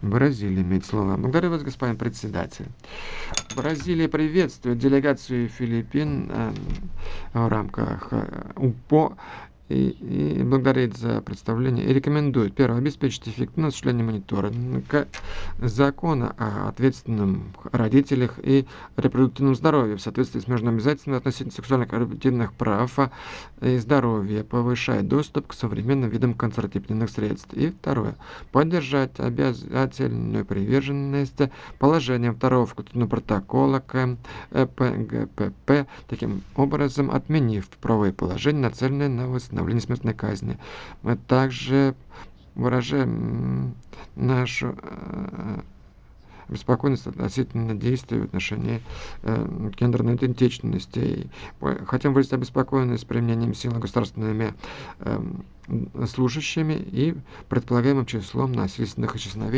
Бразилия имеет слово. Благодарю вас, господин председатель. Бразилия приветствует делегацию Филиппин в рамках УПО и благодарит за представление и рекомендует, первое, обеспечить эффективное осуществление мониторинга закона о ответственном родителях и репродуктивном здоровье в соответствии с международными обязательствами относительно сексуальных и репродуктивных прав и здоровья, повышает доступ к современным видам контрацептивных средств. И второе, поддержать обязательную приверженность положениям второго факультативного протокола к ПГПП, таким образом отменив правовые положения, нацеленные на восстановление смертной казни. Мы также выражаем нашу беспокойность относительно действий в отношении гендерной идентичности. Хотим выразить обеспокоенность применением сил государственными служащими и предполагаемым числом насильственных исчезновений